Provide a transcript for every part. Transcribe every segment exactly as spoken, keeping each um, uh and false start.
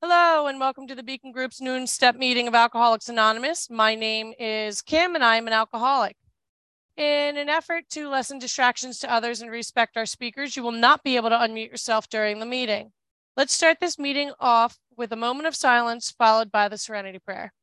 Hello, and welcome to the Beacon Group's noon step meeting of Alcoholics Anonymous. My name is Kim, and I am an alcoholic. In an effort to lessen distractions to others and respect our speakers, you will not be able to unmute yourself during the meeting. Let's start this meeting off with a moment of silence, followed by the serenity prayer.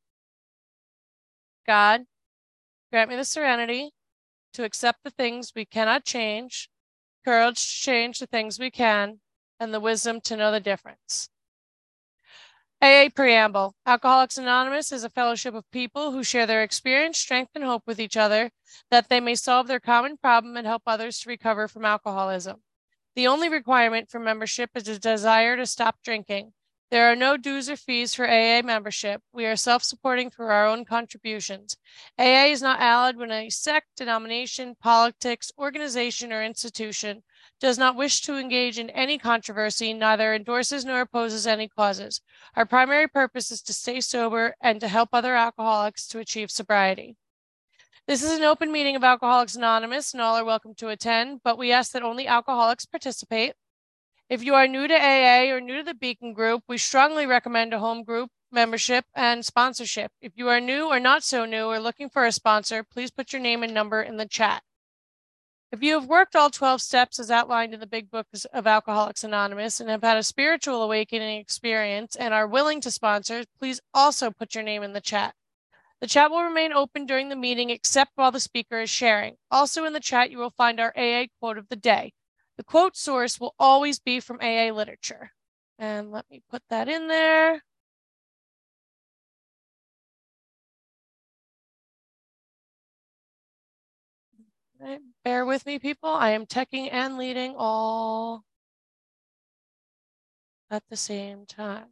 God, grant me the serenity to accept the things we cannot change, courage to change the things we can, and the wisdom to know the difference. A A Preamble. Alcoholics Anonymous is a fellowship of people who share their experience, strength, and hope with each other that they may solve their common problem and help others to recover from alcoholism. The only requirement for membership is a desire to stop drinking. There are no dues or fees for A A membership. We are self-supporting through our own contributions. A A is not allied with any sect, denomination, politics, organization, or institution, does not wish to engage in any controversy, neither endorses nor opposes any causes. Our primary purpose is to stay sober and to help other alcoholics to achieve sobriety. This is an open meeting of Alcoholics Anonymous, and all are welcome to attend, but we ask that only alcoholics participate. If you are new to A A or new to the Beacon Group, we strongly recommend a home group membership and sponsorship. If you are new or not so new or looking for a sponsor, please put your name and number in the chat. If you have worked all twelve steps as outlined in the Big Book of Alcoholics Anonymous and have had a spiritual awakening experience and are willing to sponsor, please also put your name in the chat. The chat will remain open during the meeting except while the speaker is sharing. Also in the chat, you will find our A A quote of the day. The quote source will always be from A A literature. And let me put that in there. Right, bear with me, people. I am teching and leading all at the same time.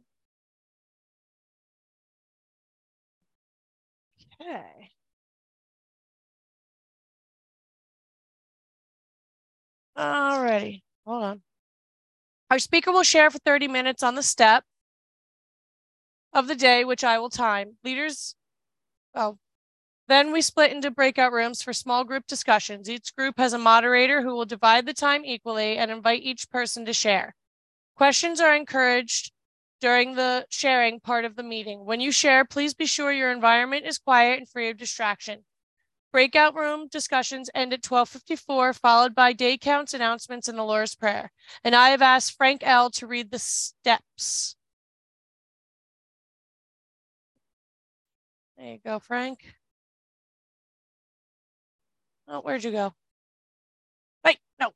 Okay. All righty. Hold on. Our speaker will share for thirty minutes on the step of the day, which I will time. Leaders, oh, then we split into breakout rooms for small group discussions. Each group has a moderator who will divide the time equally and invite each person to share. Questions are encouraged during the sharing part of the meeting. When you share, please be sure your environment is quiet and free of distraction. Breakout room discussions end at twelve fifty-four, followed by day counts, announcements, and the Lord's Prayer. And I have asked Frank L. to read the steps. There you go, Frank. Oh, where'd you go? Wait, no.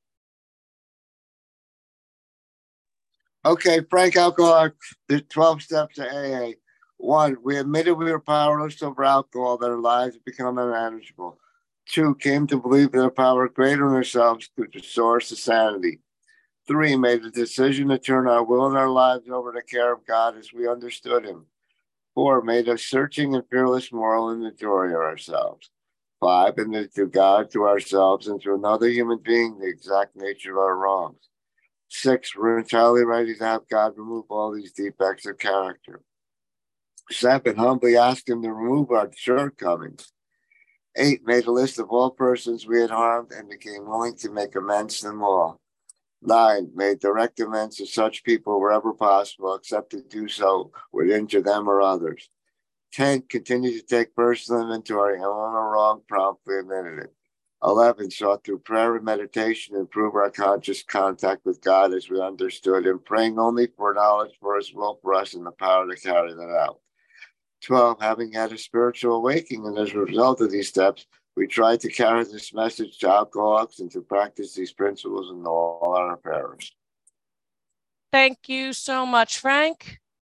Okay, Frank Alcoholic, the twelve steps to A A. One, we admitted we were powerless over alcohol, that our lives had become unmanageable. Two, came to believe in a power greater than ourselves through the source of sanity. Three, made the decision to turn our will and our lives over to the care of God as we understood him. Four, made a searching and fearless moral inventory of ourselves. Five, admitted to God, to ourselves, and to another human being the exact nature of our wrongs. Six, we're entirely ready to have God remove all these defects of character. Seven, humbly asked him to remove our shortcomings. Eight, made a list of all persons we had harmed and became willing to make amends to them all. Nine, made direct amends to such people wherever possible, except to do so would injure them or others. Ten, continued to take personal inventory and when we're wrong, promptly admitted it. Eleven, sought through prayer and meditation to improve our conscious contact with God as we understood him, praying only for knowledge for his will for us and the power to carry that out. Twelve, having had a spiritual awakening, and as a result of these steps, we tried to carry this message to alcoholics and to practice these principles in all our affairs. Thank you so much, Frank.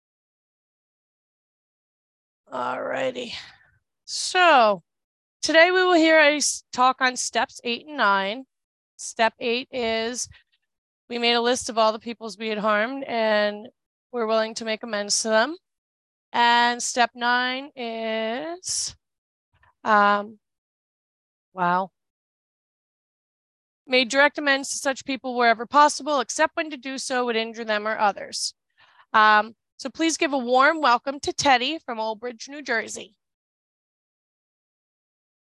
All righty. So today we will hear a talk on steps eight and nine. Step eight is we made a list of all the peoples we had harmed and we're willing to make amends to them. And step nine is, um, wow, made direct amends to such people wherever possible, except when to do so would injure them or others. Um, so please give a warm welcome to Teddy from Old Bridge, New Jersey.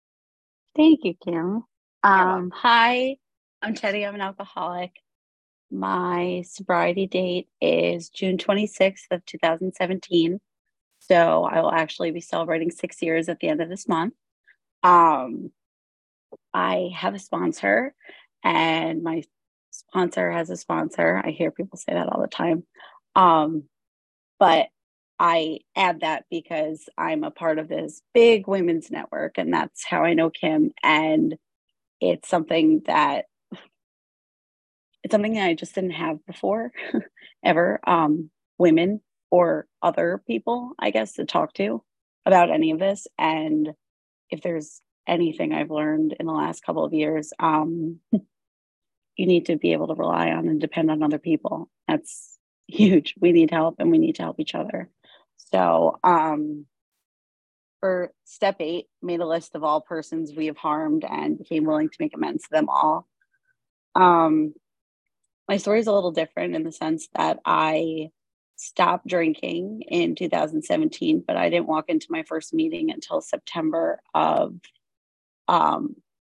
Thank you, Kim. Um, hi, I'm Teddy. I'm an alcoholic. My sobriety date is June twenty-sixth of two thousand seventeen. So I will actually be celebrating six years at the end of this month. Um, I have a sponsor, and my sponsor has a sponsor. I hear people say that all the time. Um, but I add that because I'm a part of this big women's network, and that's how I know Kim. And it's something that it's something that I just didn't have before, ever. Um, women or other people, I guess, to talk to about any of this. And if there's anything I've learned in the last couple of years, um, you need to be able to rely on and depend on other people. That's huge. We need help, and we need to help each other. So um, for step eight, made a list of all persons we have harmed and became willing to make amends to them all. Um, my story is a little different in the sense that I stopped drinking in two thousand seventeen, but I didn't walk into my first meeting until September of um,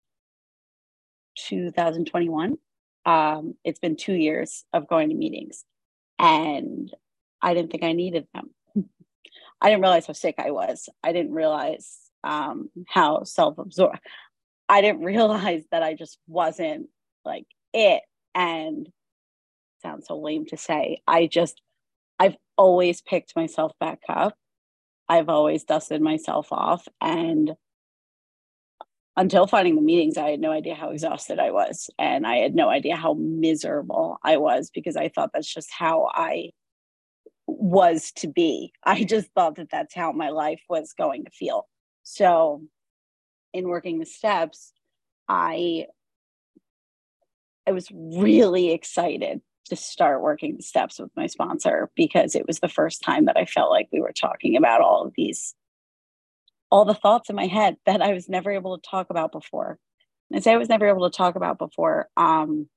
two thousand twenty-one. Um, it's been two years of going to meetings, and I didn't think I needed them. I didn't realize how sick I was. I didn't realize um, how self-absorbed. I didn't realize that I just wasn't like it. And it sounds so lame to say. I just, I've always picked myself back up. I've always dusted myself off. And until finding the meetings, I had no idea how exhausted I was. And I had no idea how miserable I was, because I thought that's just how I was to be. I just thought that that's how my life was going to feel. So in working the steps, I I was really excited to start working the steps with my sponsor, because it was the first time that I felt like we were talking about all of these, all the thoughts in my head that I was never able to talk about before. And I say I was never able to talk about before. Um,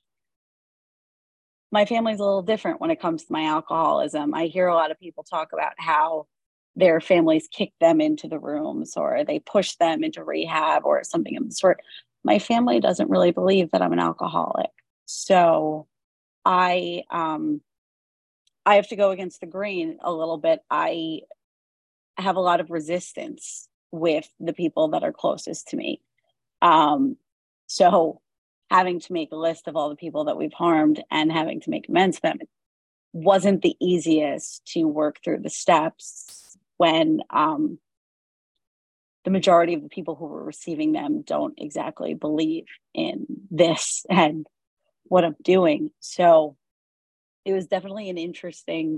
my family's a little different when it comes to my alcoholism. I hear a lot of people talk about how their families kick them into the rooms, or they push them into rehab or something of the sort. My family doesn't really believe that I'm an alcoholic. So I um, I have to go against the grain a little bit. I have a lot of resistance with the people that are closest to me. Um, so having to make a list of all the people that we've harmed and having to make amends to them wasn't the easiest to work through the steps when um, the majority of the people who were receiving them don't exactly believe in this and what I'm doing. So it was definitely an interesting,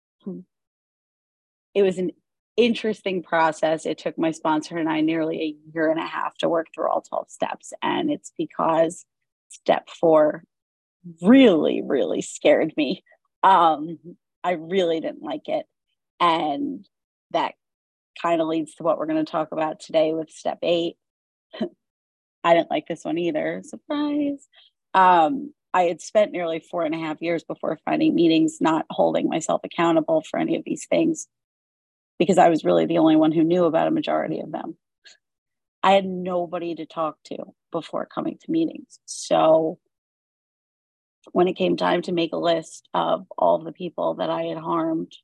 it was an interesting process. It took my sponsor and I nearly a year and a half to work through all twelve steps. And it's because step four really, really scared me. Um, I really didn't like it. And that kind of leads to what we're going to talk about today with step eight. I didn't like this one either. Surprise. Um, I had spent nearly four and a half years before finding meetings, not holding myself accountable for any of these things, because I was really the only one who knew about a majority of them. I had nobody to talk to before coming to meetings. So when it came time to make a list of all of the people that I had harmed,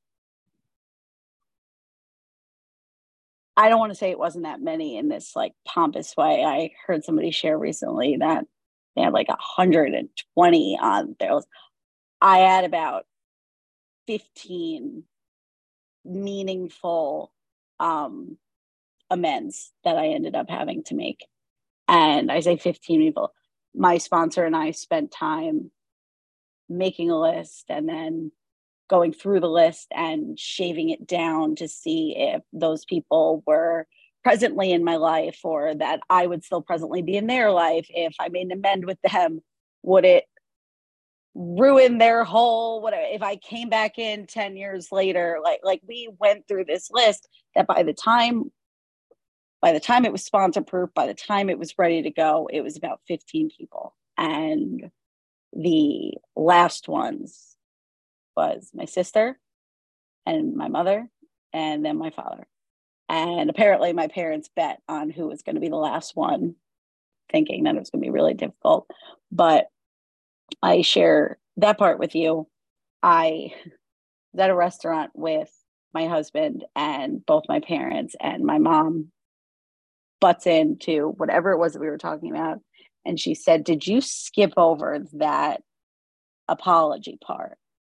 I don't want to say it wasn't that many in this like pompous way. I heard somebody share recently that they had like one hundred twenty on their list. I had about fifteen meaningful um, amends that I ended up having to make. And I say fifteen people. My sponsor and I spent time making a list and then going through the list and shaving it down to see if those people were presently in my life, or that I would still presently be in their life. If I made an amend with them, would it ruin their whole, whatever, if I came back in ten years later? Like, like we went through this list that by the time, by the time it was sponsor proof, by the time it was ready to go, it was about fifteen people. And the last ones was my sister and my mother, and then my father. And apparently my parents bet on who was going to be the last one, thinking that it was going to be really difficult. But I share that part with you. I was at a restaurant with my husband and both my parents, and my mom butts into whatever it was that we were talking about. And she said, "Did you skip over that apology part?"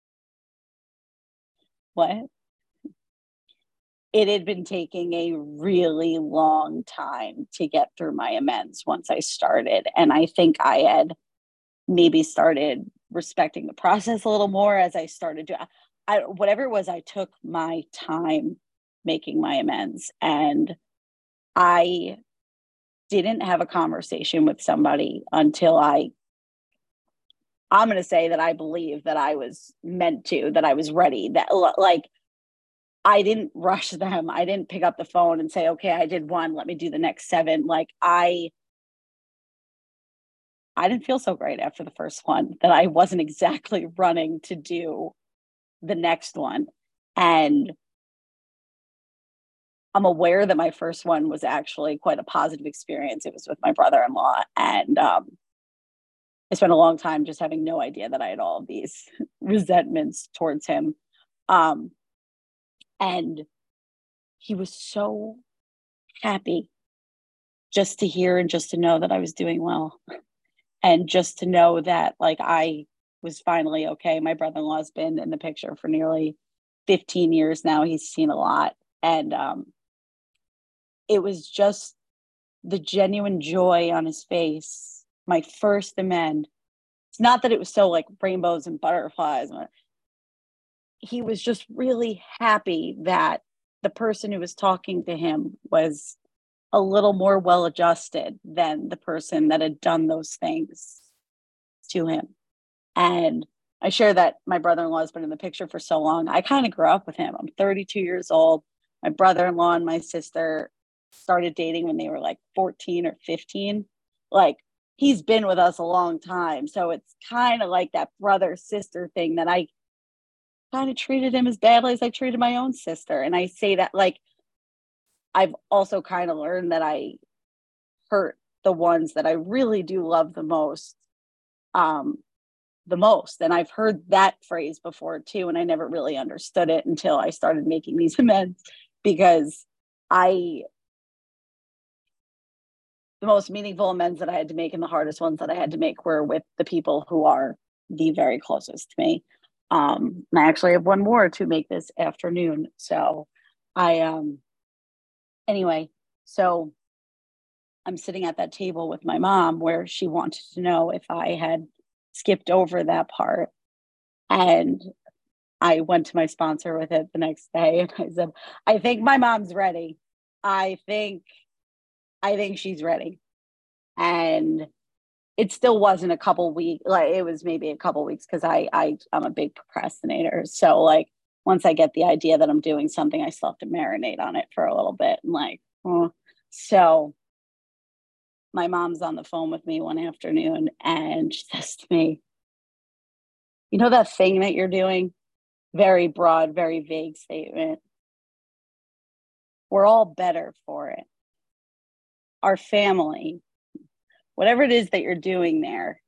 What? It had been taking a really long time to get through my amends once I started. And I think I had maybe started respecting the process a little more as I started to, I, whatever it was, I took my time making my amends. And I didn't have a conversation with somebody until I, I'm going to say that I believe that I was meant to, that I was ready, that like, I didn't rush them. I didn't pick up the phone and say, okay, I did one, let me do the next seven. Like I, I didn't feel so great after the first one that I wasn't exactly running to do the next one. And I'm aware that my first one was actually quite a positive experience. It was with my brother-in-law. And um, I spent a long time just having no idea that I had all of these resentments towards him. Um, And he was so happy just to hear and just to know that I was doing well. And just to know that like I was finally okay. My brother-in-law's been in the picture for nearly fifteen years now. He's seen a lot. And um, it was just the genuine joy on his face. My first amend. It's not that it was so like rainbows and butterflies. He was just really happy that the person who was talking to him was a little more well-adjusted than the person that had done those things to him. And I share that my brother-in-law has been in the picture for so long. I kind of grew up with him. I'm thirty-two years old. My brother-in-law and my sister started dating when they were like fourteen or fifteen. Like he's been with us a long time. So it's kind of like that brother-sister thing that I kind of treated him as badly as I treated my own sister. And I say that like, I've also kind of learned that I hurt the ones that I really do love the most, um, the most. And I've heard that phrase before too. And I never really understood it until I started making these amends, because I, the most meaningful amends that I had to make and the hardest ones that I had to make were with the people who are the very closest to me. Um, I actually have one more to make this afternoon. So I, um, anyway, so I'm sitting at that table with my mom where she wanted to know if I had skipped over that part. And I went to my sponsor with it the next day and I said, I think my mom's ready. I think, I think she's ready. And it still wasn't a couple weeks, like it was maybe a couple weeks because I, I, I'm a big procrastinator. So like once I get the idea that I'm doing something, I still have to marinate on it for a little bit. And like, oh. So my mom's on the phone with me one afternoon and she says to me, you know, that thing that you're doing, very broad, very vague statement. We're all better for it. Our family, whatever it is that you're doing there,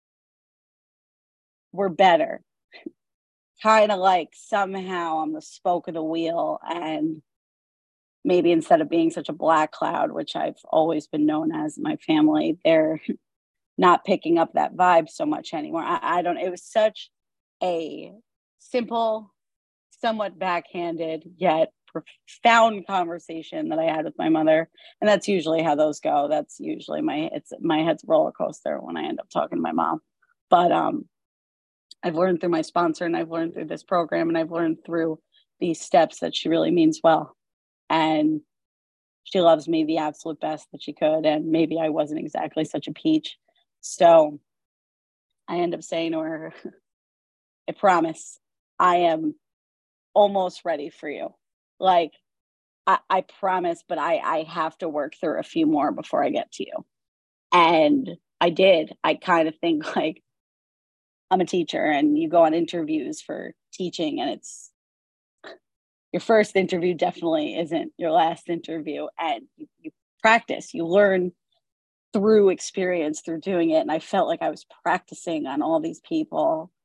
we're better. Kind of like somehow I'm the spoke of the wheel, and maybe instead of being such a black cloud, which I've always been known as in my family, they're not picking up that vibe so much anymore. I, I don't, it was such a simple, somewhat backhanded, yet profound conversation that I had with my mother. And that's usually how those go. That's usually my, it's my head's roller coaster when I end up talking to my mom. But um, I've learned through my sponsor and I've learned through this program and I've learned through these steps that she really means well. And she loves me the absolute best that she could. And maybe I wasn't exactly such a peach. So I end up saying to her, I promise I am almost ready for you. Like, I, I promise, but I, I have to work through a few more before I get to you. And I did. I kind of think like I'm a teacher and you go on interviews for teaching and it's your first interview definitely isn't your last interview. And you, you practice, you learn through experience, through doing it. And I felt like I was practicing on all these people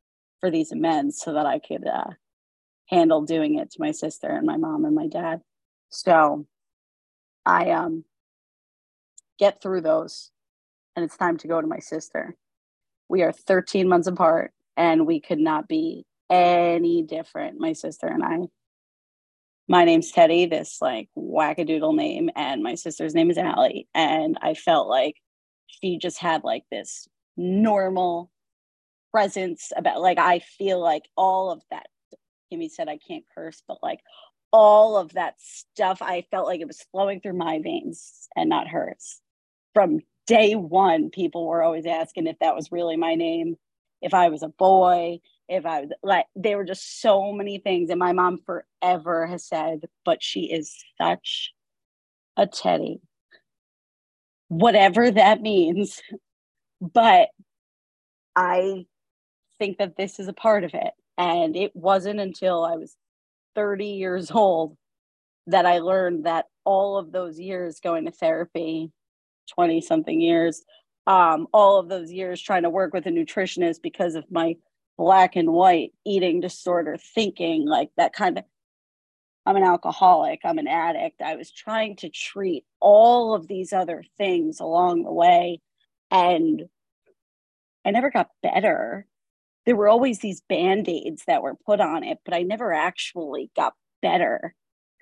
for these amends so that I could uh, handle doing it to my sister and my mom and my dad. So I um get through those, and it's time to go to my sister. We are thirteen months apart, and we could not be any different, my sister and I. My name's Teddy, this like wackadoodle name, and my sister's name is Allie. And I felt like she just had like this normal presence about, like, I feel like all of that, Kimmy said I can't curse, but like all of that stuff, I felt like it was flowing through my veins and not hers. From day one, people were always asking if that was really my name, if I was a boy, if I was like, there were just so many things. And my mom forever has said, but she is such a Teddy, whatever that means. But I think that this is a part of it. And it wasn't until I was thirty years old that I learned that all of those years going to therapy, twenty something years, um, all of those years trying to work with a nutritionist because of my black and white eating disorder thinking, like that kind of, I'm an alcoholic, I'm an addict. I was trying to treat all of these other things along the way, and I never got better. There were always these band-aids that were put on it, but I never actually got better.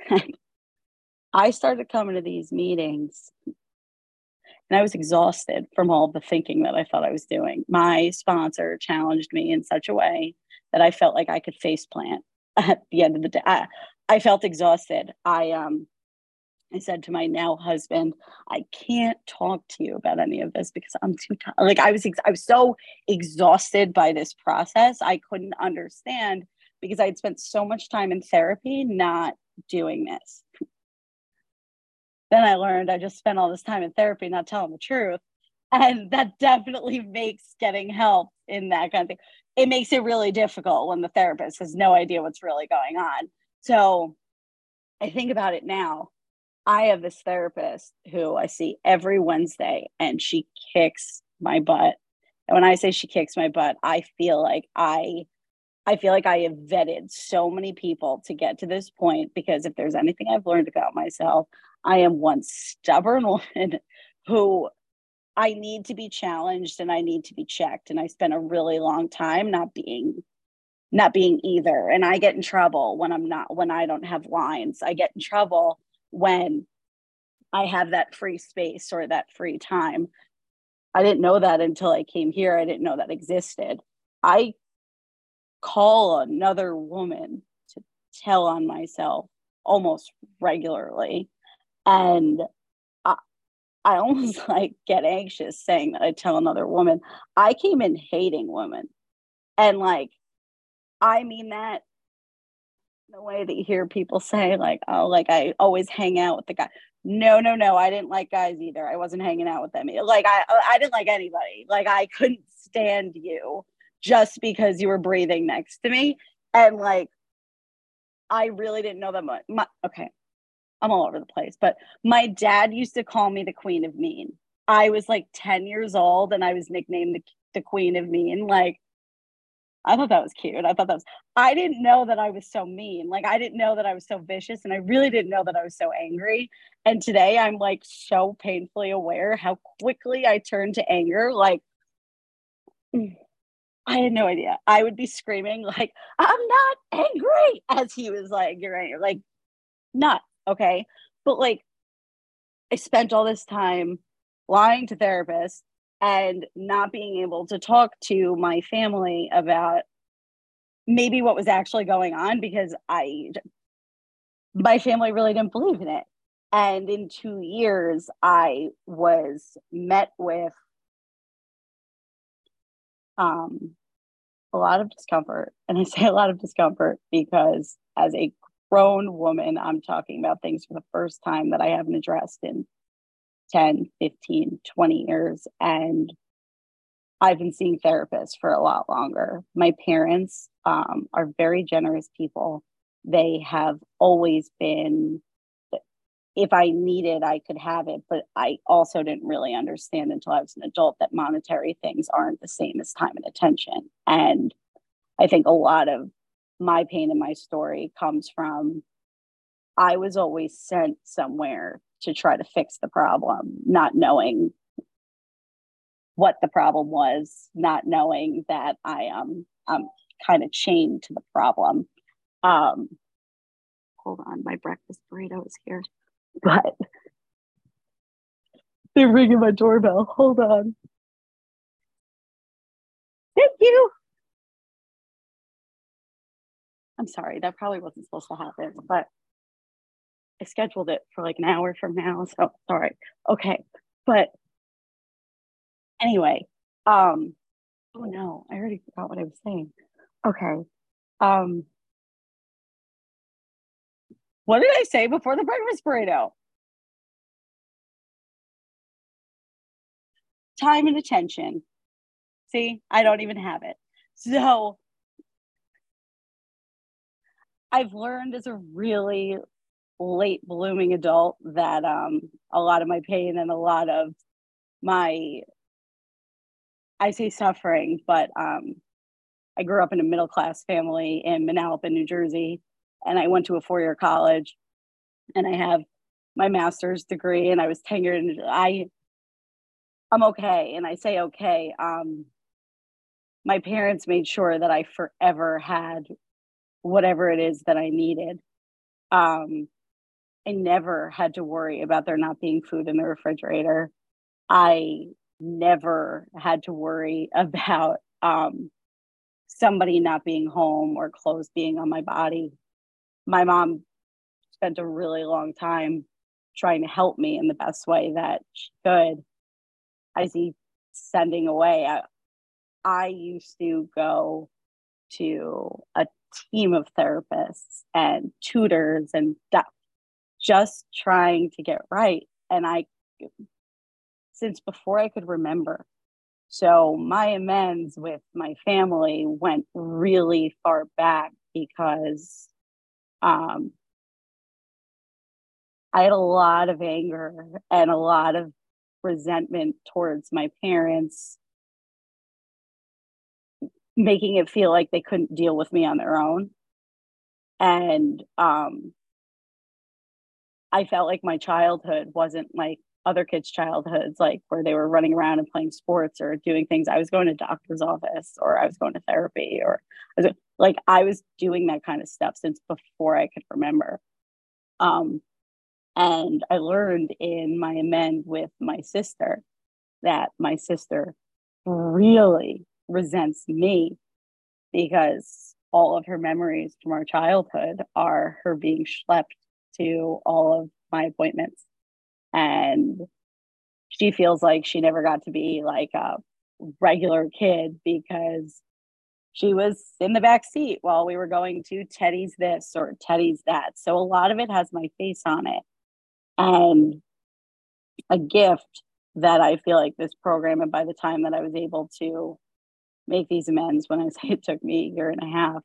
I started coming to these meetings and I was exhausted from all the thinking that I thought I was doing. My sponsor challenged me in such a way that I felt like I could faceplant at the end of the day. I, I felt exhausted. I um I said to my now husband, I can't talk to you about any of this because I'm too tired. Like I was, ex- I was so exhausted by this process. I couldn't understand because I'd spent so much time in therapy not doing this. Then I learned I just spent all this time in therapy not telling the truth. And that definitely makes getting help in that kind of thing. It makes it really difficult when the therapist has no idea what's really going on. So I think about it now. I have this therapist who I see every Wednesday, and she kicks my butt. And when I say she kicks my butt, I feel like I I feel like I have vetted so many people to get to this point, because if there's anything I've learned about myself, I am one stubborn woman who I need to be challenged and I need to be checked. And I spent a really long time not being not being either. And I get in trouble when I'm not, when I don't have lines. I get in trouble when I have that free space or that free time. I didn't know that until I came here. I didn't know that existed. I call another woman to tell on myself almost regularly. And I, I almost like get anxious saying that I tell another woman. I came in hating women. And like, I mean that the way that you hear people say, like, oh, like I always hang out with the guy. No, no, no. I didn't like guys either. I wasn't hanging out with them. Like I, I didn't like anybody. Like I couldn't stand you just because you were breathing next to me. And like, I really didn't know that much. My, okay, I'm all over the place. But my dad used to call me the Queen of Mean. I was like ten years old and I was nicknamed the, the Queen of Mean. Like, I thought that was cute. I thought that was, I didn't know that I was so mean. Like, I didn't know that I was so vicious. And I really didn't know that I was so angry. And today I'm like so painfully aware how quickly I turned to anger. Like, I had no idea. I would be screaming, like, I'm not angry, as he was like, you're angry. Like, not, okay. But like, I spent all this time lying to therapists and not being able to talk to my family about maybe what was actually going on, because I, my family really didn't believe in it. And in two years, I was met with um, a lot of discomfort. And I say a lot of discomfort because as a grown woman, I'm talking about things for the first time that I haven't addressed in ten, fifteen, twenty years. And I've been seeing therapists for a lot longer. My parents um, are very generous people. They have always been, if I needed, I could have it. But I also didn't really understand until I was an adult that monetary things aren't the same as time and attention. And I think a lot of my pain and my story comes from I was always sent somewhere to try to fix the problem, not knowing what the problem was, not knowing that I am um, kind of chained to the problem. Um, hold on, my breakfast burrito is here, but they're ringing my doorbell. Hold on. Thank you. I'm sorry, that probably wasn't supposed to happen, but I scheduled it for like an hour from now, so all right. Okay, but anyway, um, oh no, I already forgot what I was saying. Okay, um, what did I say before the breakfast burrito? Time and attention. See, I don't even have it. So I've learned as a really late blooming adult that um, a lot of my pain and a lot of my, I say suffering, but um, I grew up in a middle class family in Manalapan, New Jersey, and I went to a four year college, and I have my master's degree, and I was tenured, and I, I'm okay, and I say okay. Um, my parents made sure that I forever had whatever it is that I needed. Um, I never had to worry about there not being food in the refrigerator. I never had to worry about um, somebody not being home or clothes being on my body. My mom spent a really long time trying to help me in the best way that she could. I see sending away. I, I used to go to a team of therapists and tutors and stuff, just trying to get right. And I, since before I could remember. So my amends with my family went really far back because um, I had a lot of anger and a lot of resentment towards my parents, making it feel like they couldn't deal with me on their own. And um, I felt like my childhood wasn't like other kids' childhoods, like where they were running around and playing sports or doing things. I was going to doctor's office, or I was going to therapy, or I was, like I was doing that kind of stuff since before I could remember. Um, and I learned in my amend with my sister that my sister really resents me because all of her memories from our childhood are her being schlepped to all of my appointments. And she feels like she never got to be like a regular kid because she was in the back seat while we were going to Teddy's this or Teddy's that. So a lot of it has my face on it. And a gift that I feel like this program, and by the time that I was able to make these amends, when I say it took me a year and a half,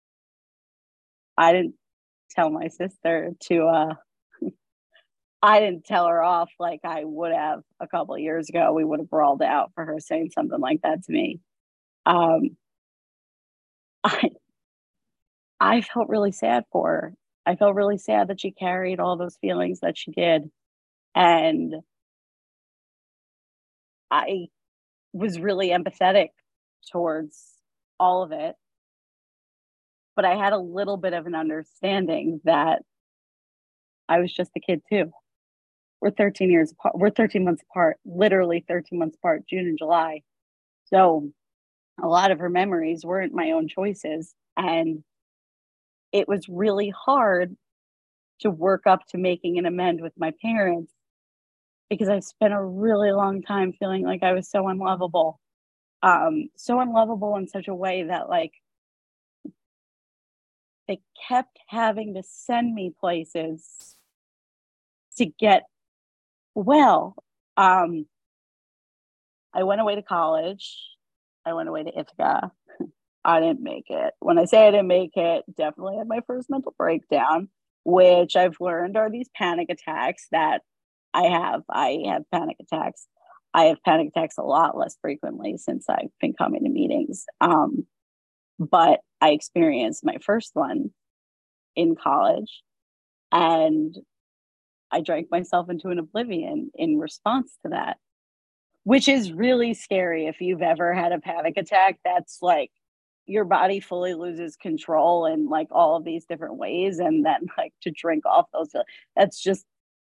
I didn't tell my sister to uh I didn't tell her off like I would have a couple of years ago. We would have brawled out for her saying something like that to me. Um, I, I felt really sad for her. I felt really sad that she carried all those feelings that she did. And I was really empathetic towards all of it. But I had a little bit of an understanding that I was just a kid too. We're thirteen years apart. We're thirteen months apart, literally thirteen months apart, June and July. So a lot of her memories weren't my own choices. And it was really hard to work up to making an amend with my parents because I spent a really long time feeling like I was so unlovable. Um, so unlovable in such a way that like they kept having to send me places to get well. Um, I went away to college. I went away to Ithaca. I didn't make it. When I say I didn't make it, definitely had my first mental breakdown, which I've learned are these panic attacks that I have. I have panic attacks. I have panic attacks a lot less frequently since I've been coming to meetings. Um, but I experienced my first one in college, and I drank myself into an oblivion in response to that, which is really scary. If you've ever had a panic attack, that's like your body fully loses control in like all of these different ways. And then like to drink off those, that's just,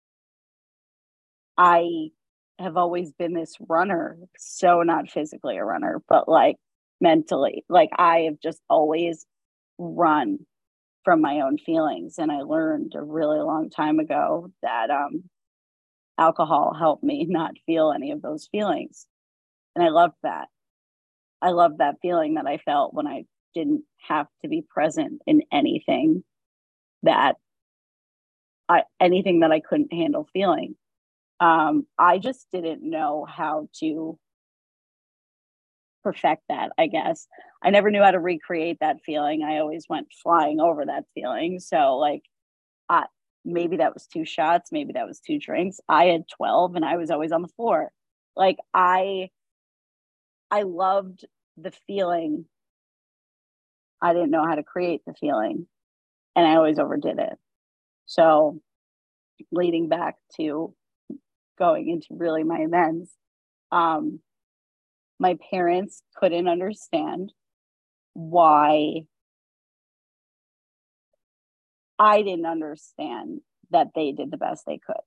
I have always been this runner, so not physically a runner, but like mentally, like I have just always run from my own feelings. And I learned a really long time ago that um, alcohol helped me not feel any of those feelings. And I loved that. I loved that feeling that I felt when I didn't have to be present in anything that I, anything that I couldn't handle feeling. Um, I just didn't know how to perfect that, I guess. I never knew how to recreate that feeling. I always went flying over that feeling. So like, I, maybe that was two shots, maybe that was two drinks. I had twelve and I was always on the floor. Like I, I loved the feeling. I didn't know how to create the feeling, and I always overdid it. So leading back to going into really my amends, um, my parents couldn't understand why I didn't understand that they did the best they could.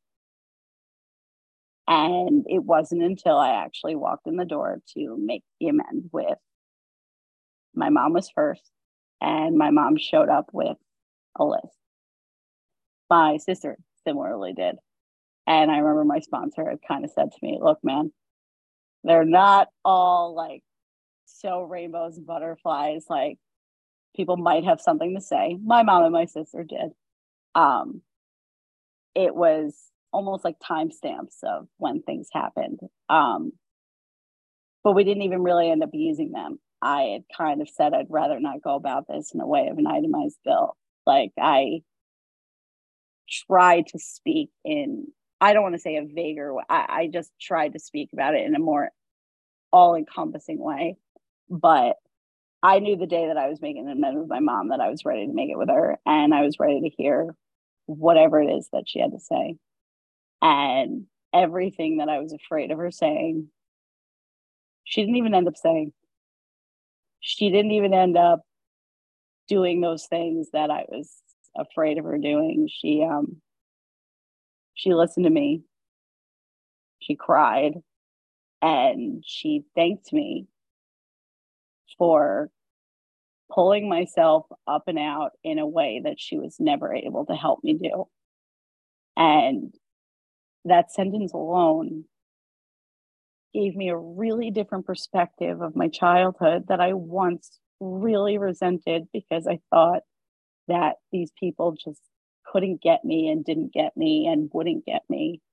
And it wasn't until I actually walked in the door to make the amend with my mom was first, and my mom showed up with a list. My sister similarly did. And I remember my sponsor had kind of said to me, look, man, they're not all like so rainbows and butterflies. Like people might have something to say. My mom and my sister did. Um, it was almost like timestamps of when things happened. Um, but we didn't even really end up using them. I had kind of said I'd rather not go about this in a way of an itemized bill. Like I tried to speak in, I don't want to say a vaguer way. I, I just tried to speak about it in a more all-encompassing way. But I knew the day that I was making an amendment with my mom that I was ready to make it with her, and I was ready to hear whatever it is that she had to say. And everything that I was afraid of her saying, she didn't even end up saying. She didn't even end up doing those things that I was afraid of her doing. She um she listened to me. She cried, and she thanked me for pulling myself up and out in a way that she was never able to help me do. And that sentence alone gave me a really different perspective of my childhood that I once really resented, because I thought that these people just couldn't get me and didn't get me and wouldn't get me.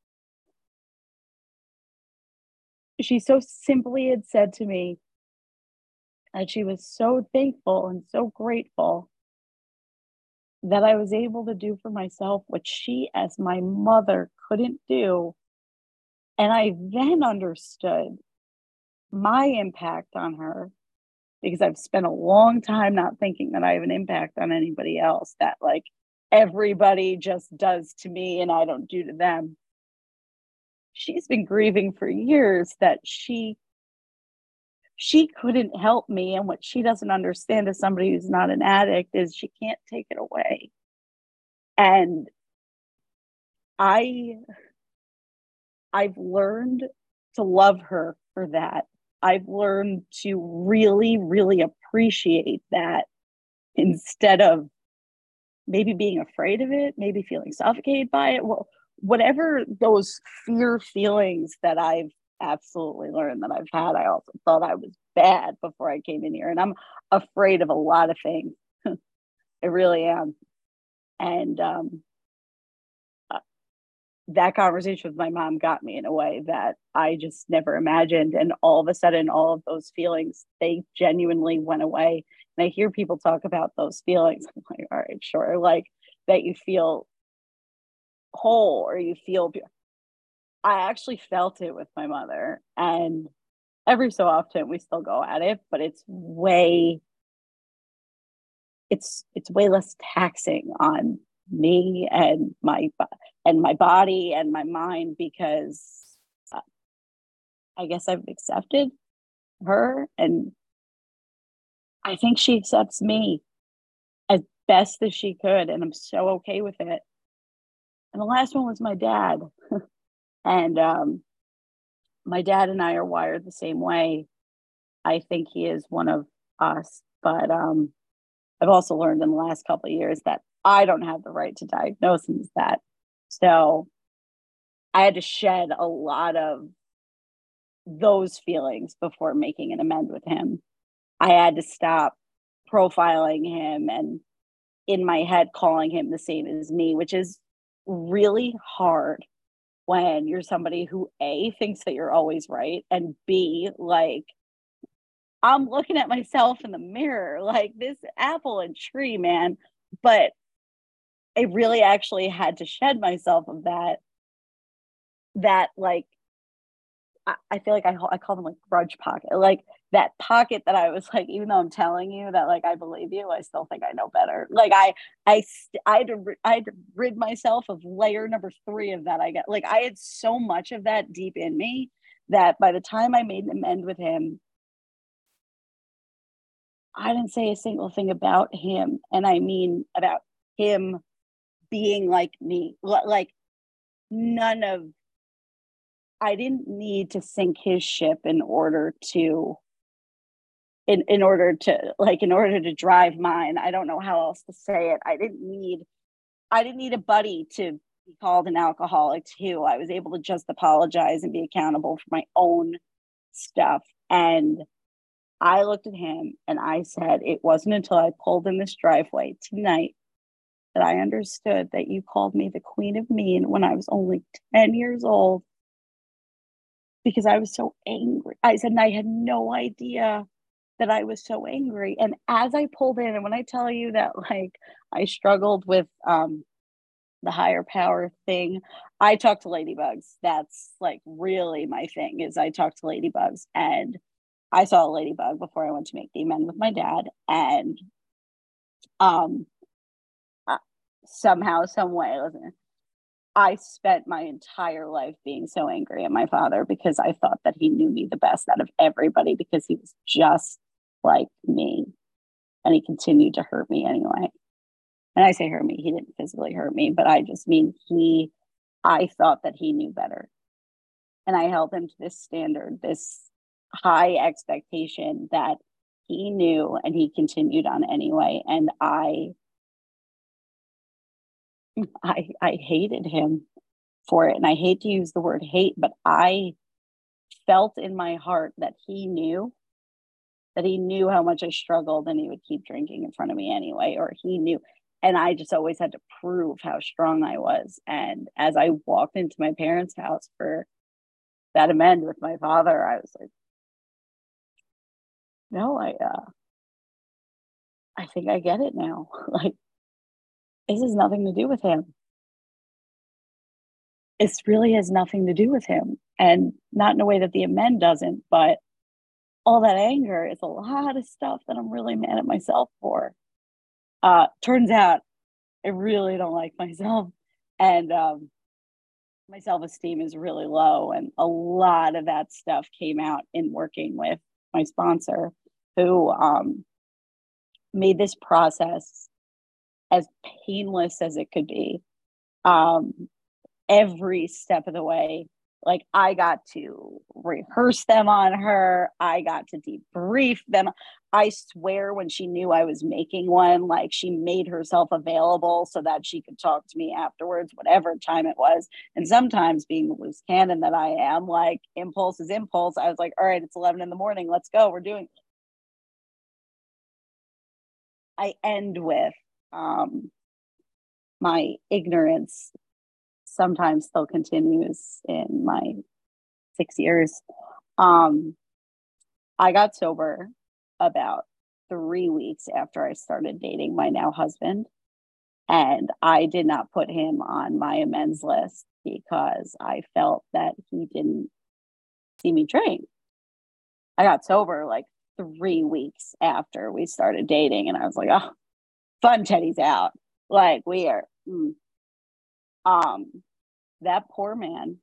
She so simply had said to me that she was so thankful and so grateful that I was able to do for myself what she, as my mother, couldn't do. And I then understood my impact on her, because I've spent a long time not thinking that I have an impact on anybody else, that like everybody just does to me and I don't do to them. She's been grieving for years that she she couldn't help me, and what she doesn't understand as somebody who's not an addict is she can't take it away. And I I've learned to love her for that. I've learned to really, really appreciate that, instead of maybe being afraid of it, maybe feeling suffocated by it. Well, whatever those fear feelings that I've absolutely learned that I've had, I also thought I was bad before I came in here. And I'm afraid of a lot of things. I really am. And um, that conversation with my mom got me in a way that I just never imagined. And all of a sudden, all of those feelings, they genuinely went away. And I hear people talk about those feelings. I'm like, all right, sure. Like that you feel whole or you feel, I actually felt it with my mother. And every so often we still go at it, but it's way, it's it's way less taxing on me and my and my body and my mind, because uh, I guess I've accepted her, and I think she accepts me as best as she could, and I'm so okay with it. And the last one was my dad. And um, my dad and I are wired the same way. I think he is one of us, but um, I've also learned in the last couple of years that I don't have the right to diagnose him as that. So I had to shed a lot of those feelings before making an amend with him. I had to stop profiling him and in my head calling him the same as me, which is really hard when you're somebody who A, thinks that you're always right, and B, like, I'm looking at myself in the mirror, like this apple and tree, man. But I really actually had to shed myself of that, that like, I, I feel like I, I call them like grudge pocket, like that pocket that I was like, even though I'm telling you that like I believe you, I still think I know better. Like I, I, I had to, I had to rid myself of layer number three of that. I got like I had so much of that deep in me that by the time I made an amend with him, I didn't say a single thing about him, and I mean about him being like me. Like none of. I didn't need to sink his ship in order to in, in order to like in order to drive mine. I don't know how else to say it. I didn't need I didn't need a buddy to be called an alcoholic too. I was able to just apologize and be accountable for my own stuff. And I looked at him and I said, it wasn't until I pulled in this driveway tonight that I understood that you called me the queen of mean when I was only ten years old, because I was so angry. I said, and I had no idea that I was so angry. And as I pulled in, and when I tell you that, like, I struggled with um, the higher power thing, I talk to ladybugs. That's like really my thing, is I talk to ladybugs. And I saw a ladybug before I went to make the amend with my dad. And um, uh, somehow, some way, listen, I spent my entire life being so angry at my father because I thought that he knew me the best out of everybody, because he was just like me, and he continued to hurt me anyway. And I say hurt me, he didn't physically hurt me, but I just mean he, I thought that he knew better. And I held him to this standard, this high expectation that he knew, and he continued on anyway. And I I I hated him for it. And I hate to use the word hate, but I felt in my heart that he knew, that he knew how much I struggled, and he would keep drinking in front of me anyway, or he knew. And I just always had to prove how strong I was. And as I walked into my parents' house for that amend with my father, I was like, no, I, uh, I think I get it now. Like, this has nothing to do with him. It really has nothing to do with him, and not in a way that the amend doesn't, but all that anger is a lot of stuff that I'm really mad at myself for. Uh, turns out I really don't like myself, and um, my self-esteem is really low. And a lot of that stuff came out in working with my sponsor, who um, made this process as painless as it could be. Um, every step of the way, like I got to rehearse them on her. I got to debrief them. I swear, when she knew I was making one, like she made herself available so that she could talk to me afterwards, whatever time it was. And sometimes, being the loose cannon that I am, like impulse is impulse. I was like, all right, it's eleven in the morning. Let's go. We're doing. I end with um, my ignorance sometimes still continues in my six years. Um, I got sober about three weeks after I started dating my now husband. And I did not put him on my amends list because I felt that he didn't see me drink. I got sober like three weeks after we started dating, and I was like, oh, fun teddy's out. Like we are, mm. um, that poor man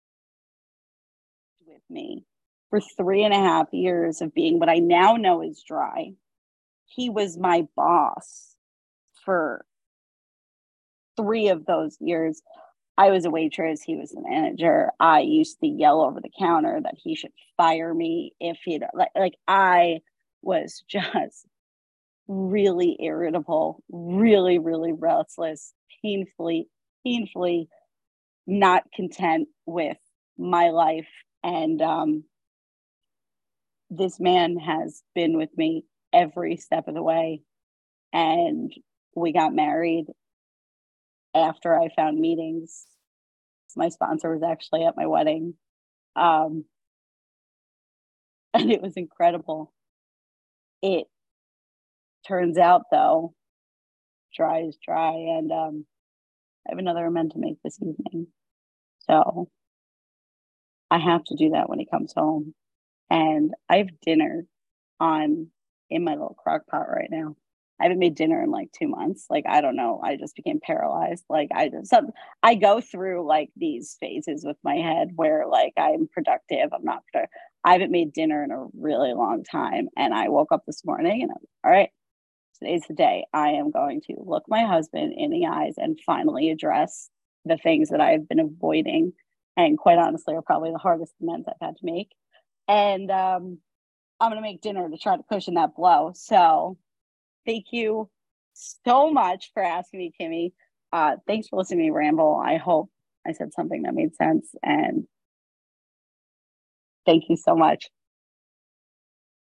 with me for three and a half years of being what I now know is dry. He was my boss for three of those years. I was a waitress. He was the manager. I used to yell over the counter that he should fire me if he'd like, like I was just really irritable, really, really restless, painfully, painfully not content with my life. And um, this man has been with me every step of the way. And we got married after I found meetings. My sponsor was actually at my wedding. Um, and it was incredible. It turns out, though, dry is dry. And um, I have another amend to make this evening. So I have to do that when he comes home. And I have dinner on in my little crock pot right now. I haven't made dinner in like two months. Like, I don't know. I just became paralyzed. Like I just, some, I go through like these phases with my head where like I'm productive. I'm not productive. I haven't made dinner in a really long time. And I woke up this morning and I'm all right, today's the day. I am going to look my husband in the eyes and finally address the things that I've been avoiding. And quite honestly, are probably the hardest amends I've had to make. And um, I'm going to make dinner to try to cushion that blow. So thank you so much for asking me, Kimmy. Uh, thanks for listening to me ramble. I hope I said something that made sense. And thank you so much.